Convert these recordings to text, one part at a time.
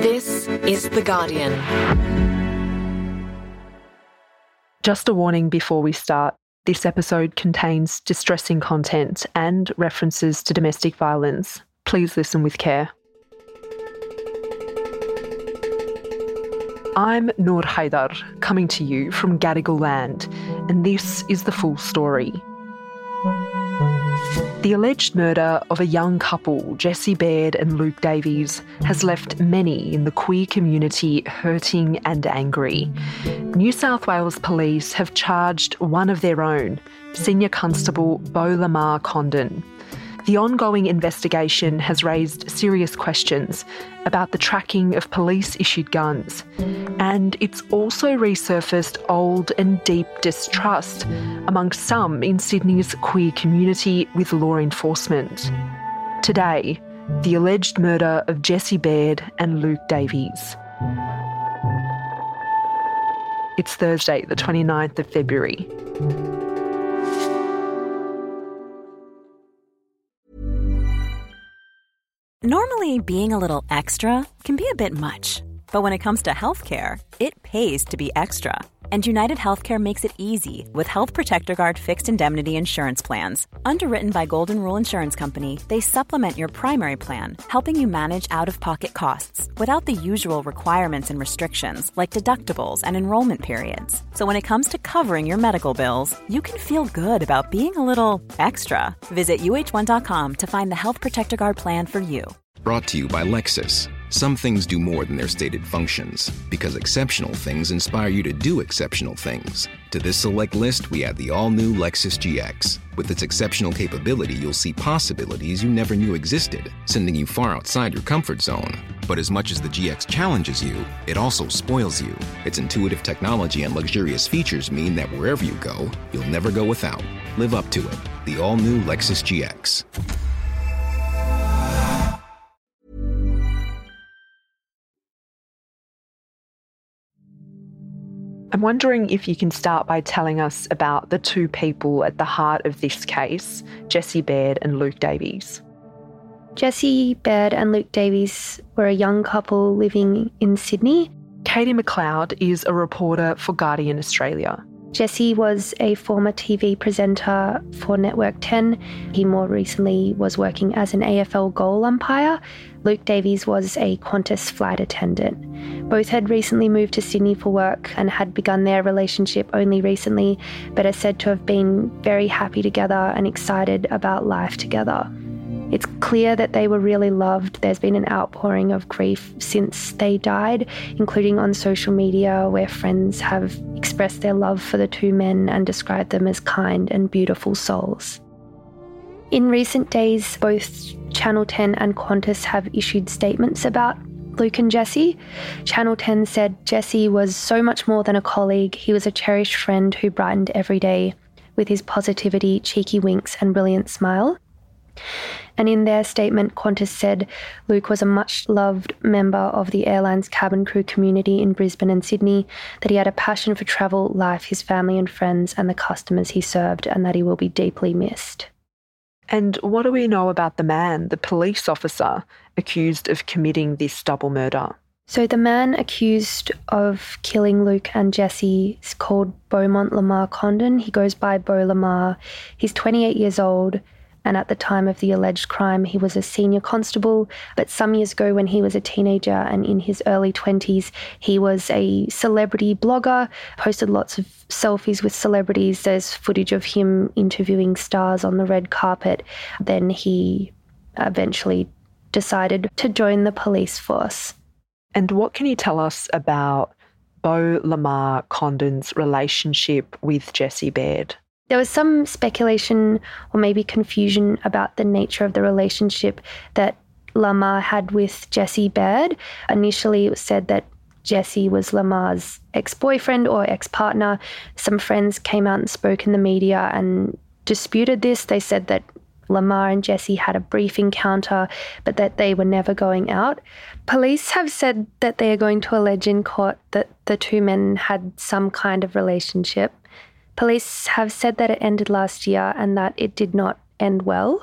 This is The Guardian. Just a warning before we start. This episode contains distressing content and references to domestic violence. Please listen with care. I'm Noor Haidar, coming to you from Gadigal land, and this is the full story. The alleged murder of a young couple, Jessie Baird and Luke Davies, has left many in the queer community hurting and angry. New South Wales Police have charged one of their own, Senior Constable Beau Lamar Condon. The ongoing investigation has raised serious questions about the tracking of police-issued guns, and it's also resurfaced old and deep distrust amongst some in Sydney's queer community with law enforcement. Today, the alleged murder of Jessie Baird and Luke Davies. It's Thursday, the 29th of February. Normally, being a little extra can be a bit much, but when it comes to healthcare, it pays to be extra. And United Healthcare makes it easy with Health Protector Guard fixed indemnity insurance plans. Underwritten by Golden Rule Insurance Company, they supplement your primary plan, helping you manage out-of-pocket costs without the usual requirements and restrictions like deductibles and enrollment periods. So when it comes to covering your medical bills, you can feel good about being a little extra. Visit uh1.com to find the Health Protector Guard plan for you. Brought to you by Lexus. Some things do more than their stated functions, because exceptional things inspire you to do exceptional things. To this select list, we add the all-new Lexus GX. With its exceptional capability, you'll see possibilities you never knew existed, sending you far outside your comfort zone. But as much as the GX challenges you, it also spoils you. Its intuitive technology and luxurious features mean that wherever you go, you'll never go without. Live up to it. The all-new Lexus GX. I'm wondering if you can start by telling us about the two people at the heart of this case, Jessie Baird and Luke Davies. Jessie Baird and Luke Davies were a young couple living in Sydney. Katie McLeod is a reporter for Guardian Australia. Jessie was a former TV presenter for Network 10. He more recently was working as an AFL goal umpire. Luke Davies was a Qantas flight attendant. Both had recently moved to Sydney for work and had begun their relationship only recently, but are said to have been very happy together and excited about life together. It's clear that they were really loved. There's been an outpouring of grief since they died, including on social media where friends have expressed their love for the two men and described them as kind and beautiful souls. In recent days, both Channel 10 and Qantas have issued statements about Luke and Jessie. Channel 10 said Jessie was so much more than a colleague. He was a cherished friend who brightened every day with his positivity, cheeky winks and brilliant smile. And in their statement, Qantas said Luke was a much-loved member of the airline's cabin crew community in Brisbane and Sydney, that he had a passion for travel, life, his family and friends and the customers he served, and that he will be deeply missed. And what do we know about the man, the police officer, accused of committing this double murder? So the man accused of killing Luke and Jessie is called Beaumont Lamar Condon. He goes by Beau Lamar. He's 28 years old. And at the time of the alleged crime, he was a senior constable. But some years ago, when he was a teenager and in his early 20s, he was a celebrity blogger, posted lots of selfies with celebrities. There's footage of him interviewing stars on the red carpet. Then he eventually decided to join the police force. And what can you tell us about Beau Lamar Condon's relationship with Jessie Baird? There was some speculation or maybe confusion about the nature of the relationship that Lamar had with Jessie Baird. Initially, it was said that Jessie was Lamar's ex-boyfriend or ex-partner. Some friends came out and spoke in the media and disputed this. They said that Lamar and Jessie had a brief encounter, but that they were never going out. Police have said that they are going to allege in court that the two men had some kind of relationship. Police have said that it ended last year and that it did not end well.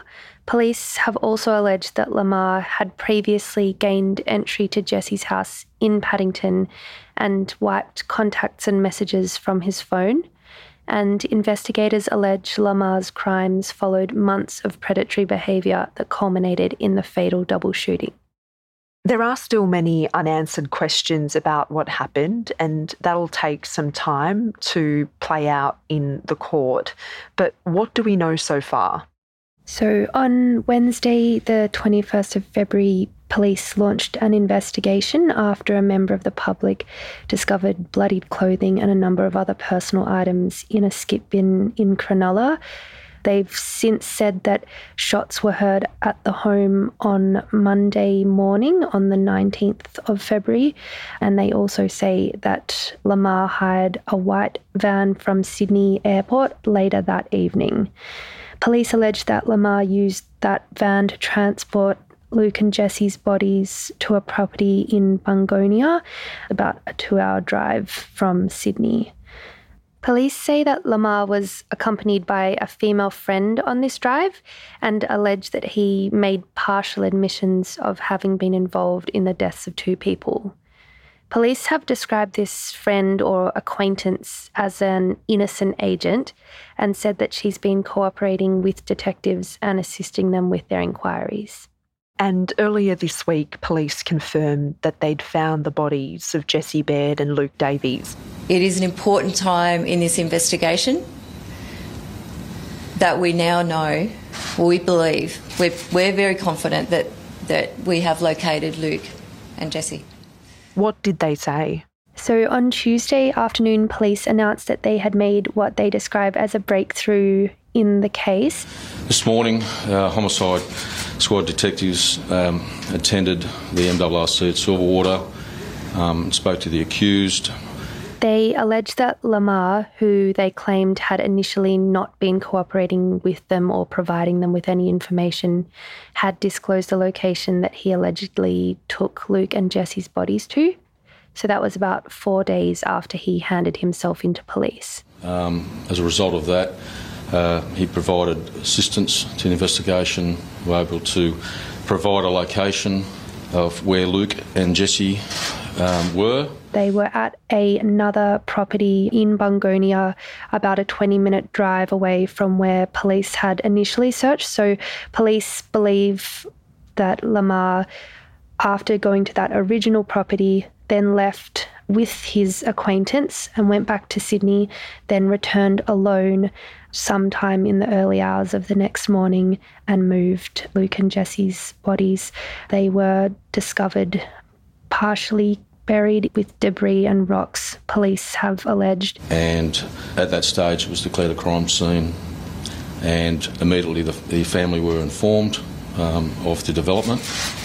Police have also alleged that Lamar had previously gained entry to Jesse's house in Paddington and wiped contacts and messages from his phone. And investigators allege Lamar's crimes followed months of predatory behaviour that culminated in the fatal double shooting. There are still many unanswered questions about what happened, and that'll take some time to play out in the court. But what do we know so far? So on Wednesday, the 21st of February, police launched an investigation after a member of the public discovered bloodied clothing and a number of other personal items in a skip bin in Cronulla. They've since said that shots were heard at the home on Monday morning on the 19th of February, and they also say that Lamar hired a white van from Sydney Airport later that evening. Police allege that Lamar used that van to transport Luke and Jesse's bodies to a property in Bungonia, about a 2-hour drive from Sydney. Police say that Lamar was accompanied by a female friend on this drive and allege that he made partial admissions of having been involved in the deaths of 2 people. Police have described this friend or acquaintance as an innocent agent and said that she's been cooperating with detectives and assisting them with their inquiries. And earlier this week, police confirmed that they'd found the bodies of Jessie Baird and Luke Davies. It is an important time in this investigation that we now know, or we believe, we're very confident that we have located Luke and Jessie. What did they say? So on Tuesday afternoon, police announced that they had made what they describe as a breakthrough in the case. This morning, homicide squad detectives attended the MRRC at Silverwater, spoke to the accused. They alleged that Lamar, who they claimed had initially not been cooperating with them or providing them with any information, had disclosed the location that he allegedly took Luke and Jessie's bodies to. So that was about 4 days after he handed himself into police. As a result of that, he provided assistance to the investigation. We were able to provide a location of where Luke and Jessie were. They were at another property in Bungonia, about a 20-minute drive away from where police had initially searched. So police believe that Lamar, after going to that original property, then left with his acquaintance and went back to Sydney, then returned alone sometime in the early hours of the next morning and moved Luke and Jessie's bodies. They were discovered partially buried with debris and rocks, police have alleged. And at that stage it was declared a crime scene, and immediately the family were informed of the development,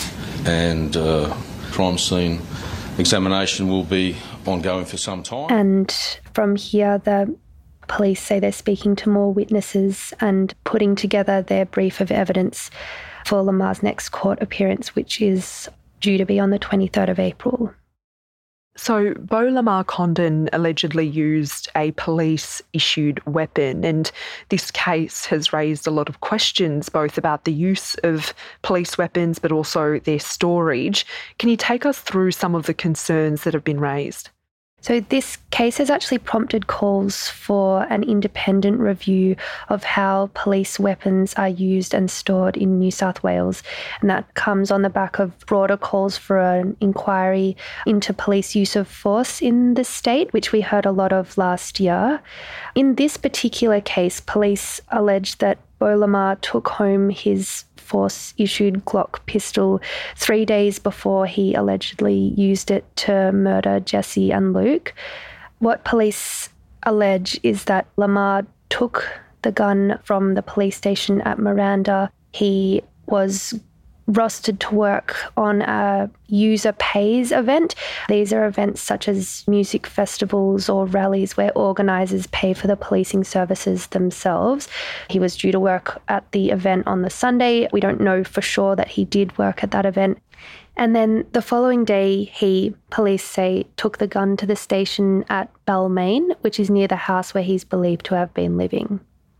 and crime scene examination will be ongoing for some time. And from here, the police say they're speaking to more witnesses and putting together their brief of evidence for Lamar's next court appearance, which is due to be on the 23rd of April. So Beau Lamar Condon allegedly used a police-issued weapon, and this case has raised a lot of questions both about the use of police weapons but also their storage. Can you take us through some of the concerns that have been raised? So this case has actually prompted calls for an independent review of how police weapons are used and stored in New South Wales. And that comes on the back of broader calls for an inquiry into police use of force in the state, which we heard a lot of last year. In this particular case, police alleged that Beau Lamar took home his force-issued Glock pistol 3 days before he allegedly used it to murder Jessie and Luke. What police allege is that Lamar took the gun from the police station at Miranda. He was rostered to work on a user pays event. These are events such as music festivals or rallies where organisers pay for the policing services themselves. He was due to work at the event on the Sunday. We don't know for sure that he did work at that event. And then the following day, he, police say, took the gun to the station at Balmain, which is near the house where he's believed to have been living.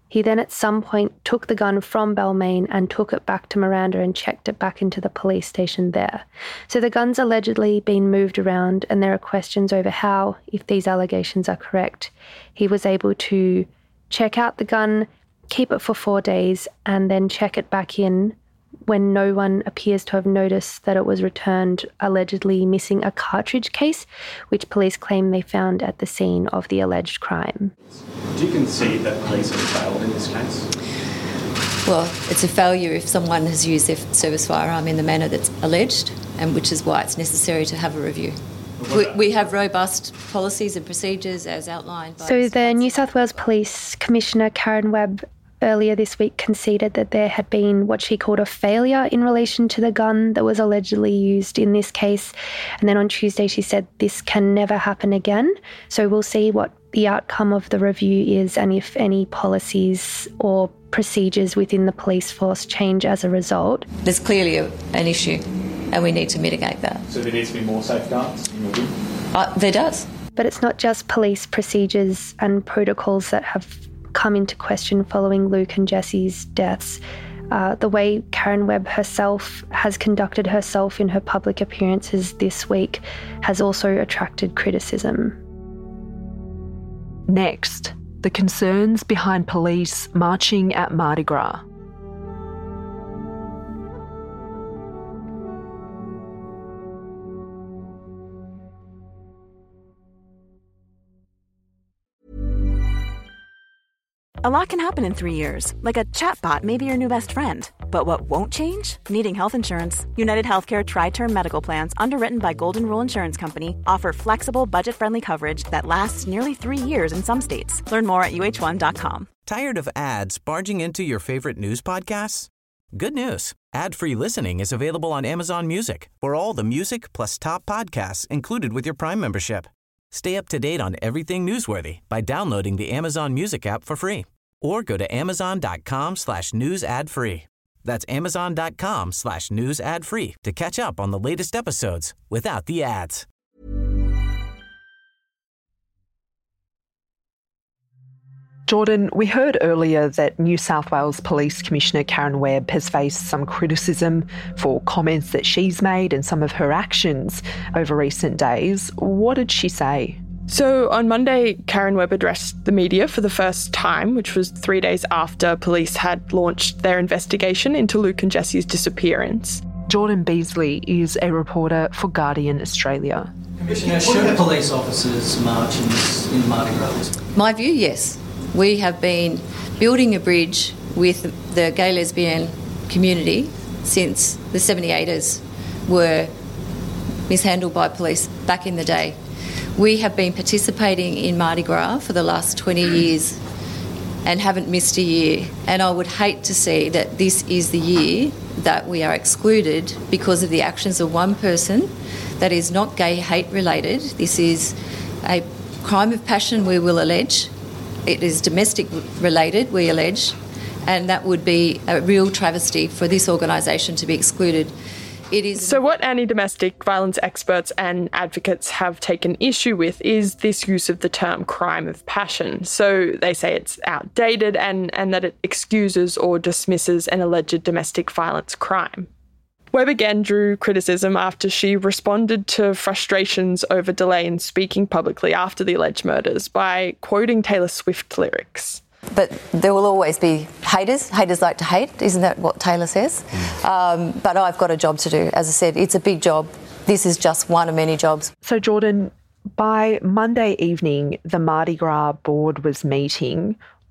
He then at some point took the gun from Balmain and took it back to Miranda and checked it back into the police station there. So the gun's allegedly been moved around, and there are questions over how, if these allegations are correct, he was able to check out the gun, keep it for 4 days, and then check it back in when no one appears to have noticed that it was returned, allegedly missing a cartridge case, which police claim they found at the scene of the alleged crime. Do you concede that police have failed in this case? Well, it's a failure if someone has used their service firearm in the manner that's alleged, and which is why it's necessary to have a review. We have robust policies and procedures as outlined by... So the New South Wales Police Commissioner Karen Webb earlier this week conceded that there had been what she called a failure in relation to the gun that was allegedly used in this case. And then on Tuesday she said this can never happen again. So we'll see what the outcome of the review is and if any policies or procedures within the police force change as a result. There's clearly an issue and we need to mitigate that. So there needs to be more safeguards in your view? There does. But it's not just police procedures and protocols that have come into question following Luke and Jessie's deaths. The way Karen Webb herself has conducted herself in her public appearances this week has also attracted criticism. Next, the concerns behind police marching at Mardi Gras. A lot can happen in 3 years, like a chatbot may be your new best friend. But what won't change? Needing health insurance. United Healthcare Tri-Term Medical Plans, underwritten by Golden Rule Insurance Company, offer flexible, budget-friendly coverage that lasts nearly 3 years in some states. Learn more at uh1.com. Tired of ads barging into your favorite news podcasts? Good news. Ad-free listening is available on Amazon Music for all the music plus top podcasts included with your Prime membership. Stay up to date on everything newsworthy by downloading the Amazon Music app for free. Or go to amazon.com/news ad free. That's amazon.com/news ad free to catch up on the latest episodes without the ads. Jordan, we heard earlier that New South Wales Police Commissioner Karen Webb has faced some criticism for comments that she's made and some of her actions over recent days. What did she say? So on Monday, Karen Webb addressed the media for the first time, which was 3 days after police had launched their investigation into Luke and Jessie's disappearance. Jordan Beasley is a reporter for Guardian Australia. Commissioner, should police officers march in Mardi Gras? My view, yes. We have been building a bridge with the gay lesbian community since the 78ers were mishandled by police back in the day. We have been participating in Mardi Gras for the last 20 years and haven't missed a year. And I would hate to see that this is the year that we are excluded because of the actions of one person that is not gay hate related. This is a crime of passion, we will allege. It is domestic related, we allege. And that would be a real travesty for this organisation to be excluded. So what anti-domestic violence experts and advocates have taken issue with is this use of the term crime of passion. So they say it's outdated and that it excuses or dismisses an alleged domestic violence crime. Webb again drew criticism after she responded to frustrations over delay in speaking publicly after the alleged murders by quoting Taylor Swift lyrics. But there will always be haters. Haters like to hate. Isn't that what Taylor says? But I've got a job to do. As I said, it's a big job. This is just one of many jobs. So, Jordan, by Monday evening, the Mardi Gras board was meeting.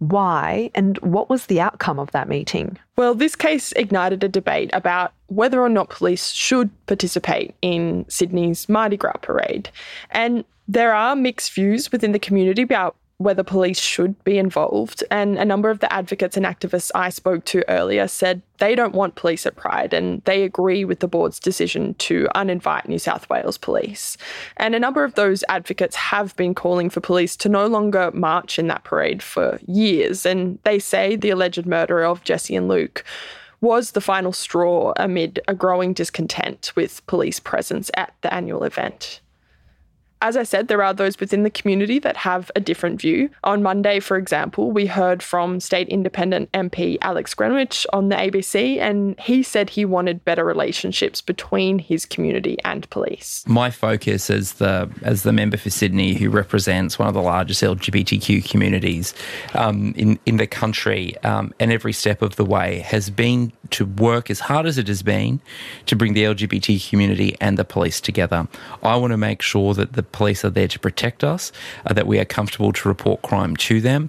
Why and what was the outcome of that meeting? Well, this case ignited a debate about whether or not police should participate in Sydney's Mardi Gras parade. And there are mixed views within the community about whether police should be involved. And a number of the advocates and activists I spoke to earlier said they don't want police at Pride and they agree with the board's decision to uninvite New South Wales police. And a number of those advocates have been calling for police to no longer march in that parade for years. And they say the alleged murder of Jessie and Luke was the final straw amid a growing discontent with police presence at the annual event. As I said, there are those within the community that have a different view. On Monday, for example, we heard from State Independent MP Alex Greenwich on the ABC, and he said he wanted better relationships between his community and police. My focus as the member for Sydney, who represents one of the largest LGBTQ communities in the country, and every step of the way has been to work as hard as it has been to bring the LGBT community and the police together. I want to make sure that the police are there to protect us, that we are comfortable to report crime to them,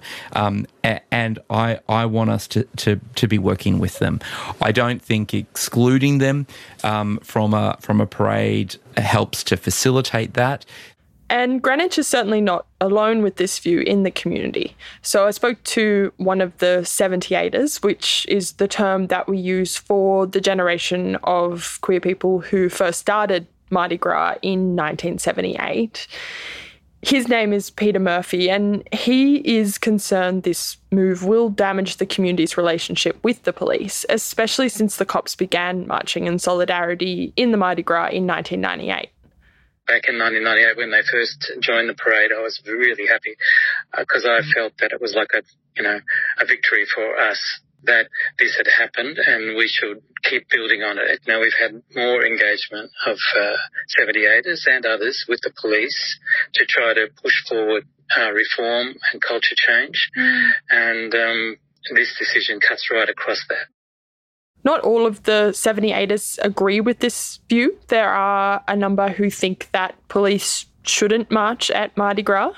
and I want us to be working with them. I don't think excluding them from a parade helps to facilitate that. And Greenwich is certainly not alone with this view in the community. So I spoke to one of the 78ers, which is the term that we use for the generation of queer people who first started Mardi Gras in 1978. His name is Peter Murphy, and he is concerned this move will damage the community's relationship with the police, especially since the cops began marching in solidarity in the Mardi Gras in 1998. Back in 1998, when they first joined the parade, I was really happy because I felt that it was like a victory for us that this had happened, and we should keep building on it. Now we've had more engagement of 78ers and others with the police to try to push forward reform and culture change, and this decision cuts right across that. Not all of the 78ers agree with this view. There are a number who think that police shouldn't march at Mardi Gras.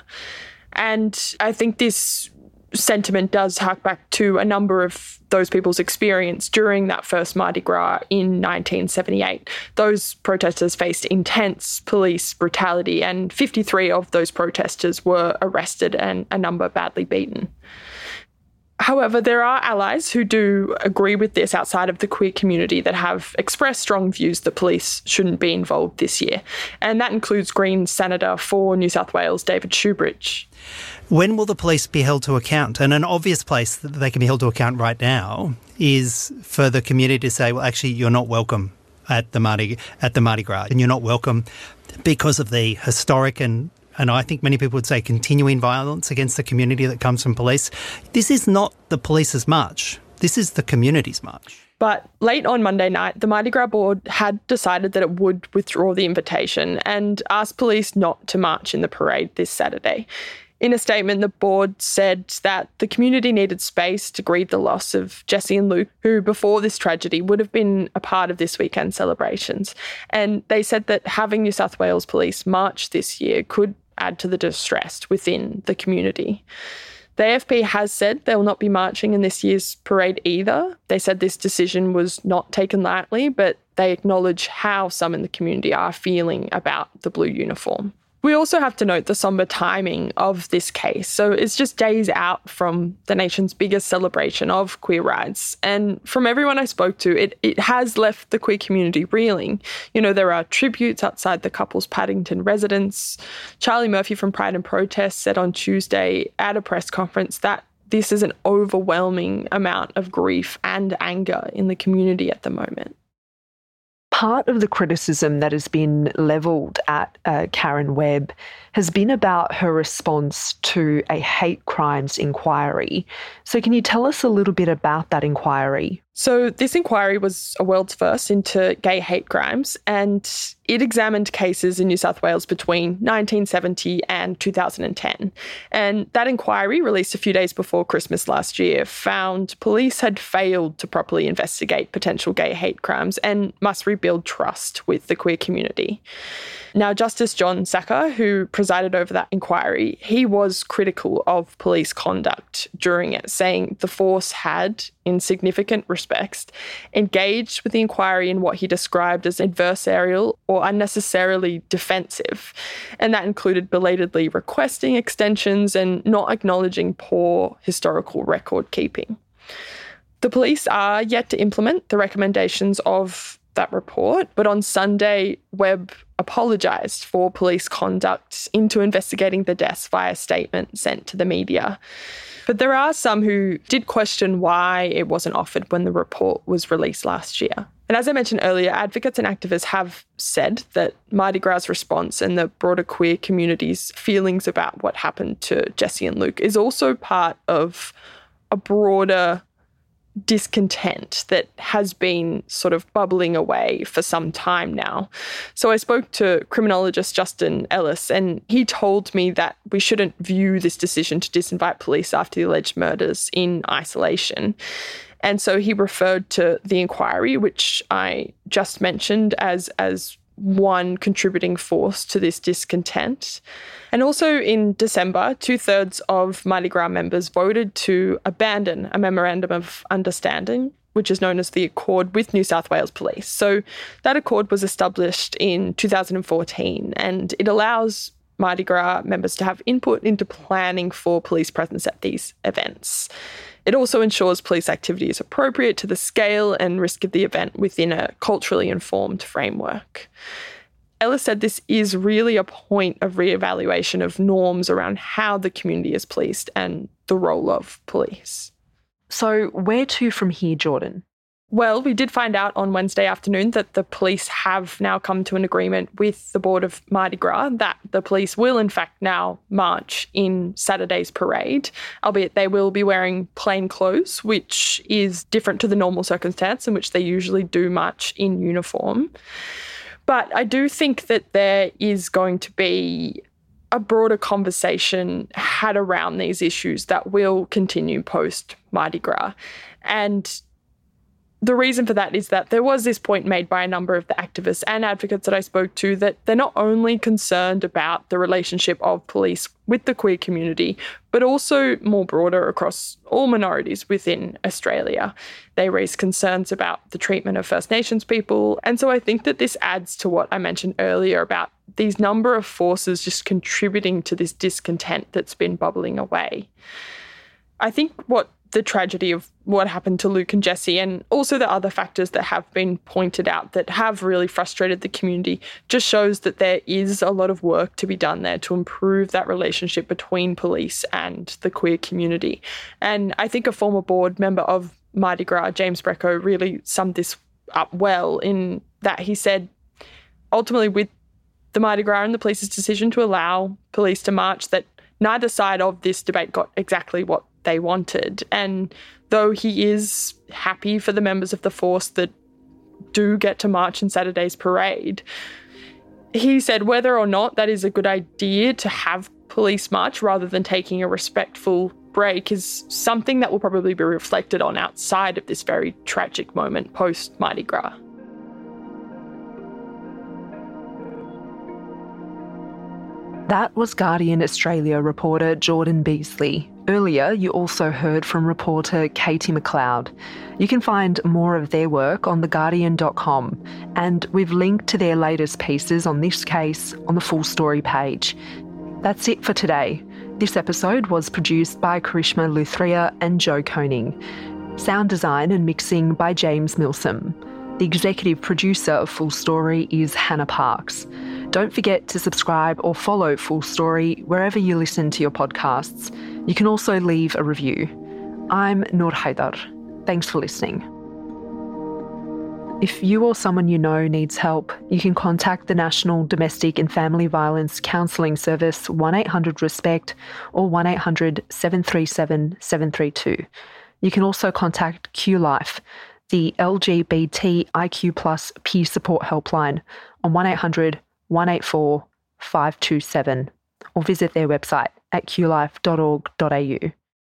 And I think this sentiment does hark back to a number of those people's experience during that first Mardi Gras in 1978. Those protesters faced intense police brutality, and 53 of those protesters were arrested and a number badly beaten. However, there are allies who do agree with this outside of the queer community that have expressed strong views that police shouldn't be involved this year. And that includes Greens Senator for New South Wales, David Shoebridge. When will the police be held to account? And an obvious place that they can be held to account right now is for the community to say, well, actually, you're not welcome at the Mardi Gras, and you're not welcome because of the historic and I think many people would say continuing violence against the community that comes from police. This is not the police's march. This is the community's march. But late on Monday night, the Mardi Gras board had decided that it would withdraw the invitation and asked police not to march in the parade this Saturday. In a statement, the board said that the community needed space to grieve the loss of Jesse and Luke, who before this tragedy would have been a part of this weekend's celebrations. And they said that having New South Wales Police march this year could add to the distress within the community. The AFP has said they will not be marching in this year's parade either. They said this decision was not taken lightly, but they acknowledge how some in the community are feeling about the blue uniform. We also have to note the sombre timing of this case. So it's just days out from the nation's biggest celebration of queer rights. And from everyone I spoke to, it has left the queer community reeling. You know, there are tributes outside the couple's Paddington residence. Charlie Murphy from Pride and Protest said on Tuesday at a press conference that this is an overwhelming amount of grief and anger in the community at the moment. Part of the criticism that has been levelled at Karen Webb has been about her response to a hate crimes inquiry. So can you tell us a little bit about that inquiry? So this inquiry was a world's first into gay hate crimes, and it examined cases in New South Wales between 1970 and 2010. And that inquiry, released a few days before Christmas last year, found police had failed to properly investigate potential gay hate crimes and must rebuild trust with the queer community. Now, Justice John Saka, who presided over that inquiry, he was critical of police conduct during it, saying the force had, in significant respects, engaged with the inquiry in what he described as adversarial or unnecessarily defensive. And that included belatedly requesting extensions and not acknowledging poor historical record keeping. The police are yet to implement the recommendations of that report. But on Sunday, Webb apologised for police conduct into investigating the deaths via statement sent to the media. But there are some who did question why it wasn't offered when the report was released last year. And as I mentioned earlier, advocates and activists have said that Mardi Gras' response and the broader queer community's feelings about what happened to Jesse and Luke is also part of a broader discontent that has been sort of bubbling away for some time now. So I spoke to criminologist Justin Ellis, and he told me that we shouldn't view this decision to disinvite police after the alleged murders in isolation. And so he referred to the inquiry, which I just mentioned, as one contributing force to this discontent. And also in December, 2/3 of Mardi Gras members voted to abandon a memorandum of understanding, which is known as the Accord with New South Wales Police. So that accord was established in 2014, and it allows Mardi Gras members to have input into planning for police presence at these events. It also ensures police activity is appropriate to the scale and risk of the event within a culturally informed framework. Ellis said this is really a point of reevaluation of norms around how the community is policed and the role of police. So where to from here, Jordan? Well, we did find out on Wednesday afternoon that the police have now come to an agreement with the board of Mardi Gras that the police will in fact now march in Saturday's parade, albeit they will be wearing plain clothes, which is different to the normal circumstance in which they usually do march in uniform. But I do think that there is going to be a broader conversation had around these issues that will continue post Mardi Gras. And the reason for that is that there was this point made by a number of the activists and advocates that I spoke to that they're not only concerned about the relationship of police with the queer community, but also more broader across all minorities within Australia. They raise concerns about the treatment of First Nations people. And so I think that this adds to what I mentioned earlier about these number of forces just contributing to this discontent that's been bubbling away. I think what the tragedy of what happened to Luke and Jesse, and also the other factors that have been pointed out that have really frustrated the community, just shows that there is a lot of work to be done there to improve that relationship between police and the queer community. And I think a former board member of Mardi Gras, James Brecko, really summed this up well in that he said, ultimately with the Mardi Gras and the police's decision to allow police to march, that neither side of this debate got exactly what they wanted. And though he is happy for the members of the force that do get to march in Saturday's parade, he said whether or not that is a good idea to have police march rather than taking a respectful break is something that will probably be reflected on outside of this very tragic moment post Mardi Gras. That was Guardian Australia reporter Jordan Beasley. Earlier, you also heard from reporter Katie McLeod. You can find more of their work on theguardian.com, and we've linked to their latest pieces on this case on the full story page. That's it for today. This episode was produced by Karishma Luthria and Joe Koning. Sound design and mixing by James Milsom. The executive producer of Full Story is Hannah Parks. Don't forget to subscribe or follow Full Story wherever you listen to your podcasts. You can also leave a review. I'm Noor Haidar. Thanks for listening. If you or someone you know needs help, you can contact the National Domestic and Family Violence Counselling Service 1800-RESPECT or 1800-737-732. You can also contact QLife, the LGBTIQ+ peer support helpline, on 1-800-184-527, or visit their website at qlife.org.au.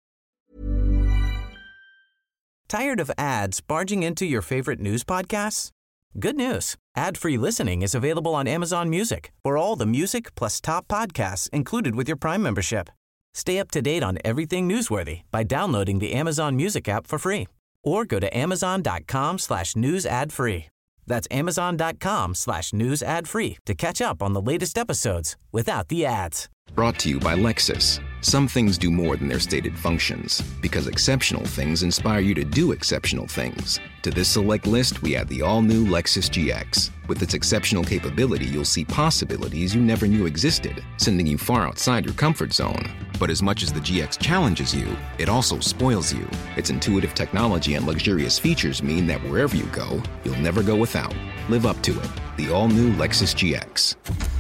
Tired of ads barging into your favorite news podcasts? Good news. Ad-free listening is available on Amazon Music for all the music plus top podcasts included with your Prime membership. Stay up to date on everything newsworthy by downloading the Amazon Music app for free, or go to amazon.com/news ad free. That's amazon.com/news ad free to catch up on the latest episodes without the ads. Brought to you by Lexus. Some things do more than their stated functions, because exceptional things inspire you to do exceptional things. To this select list, we add the all-new Lexus GX. With its exceptional capability, you'll see possibilities you never knew existed, sending you far outside your comfort zone. But as much as the GX challenges you, it also spoils you. Its intuitive technology and luxurious features mean that wherever you go, you'll never go without. Live up to it. The all-new Lexus GX.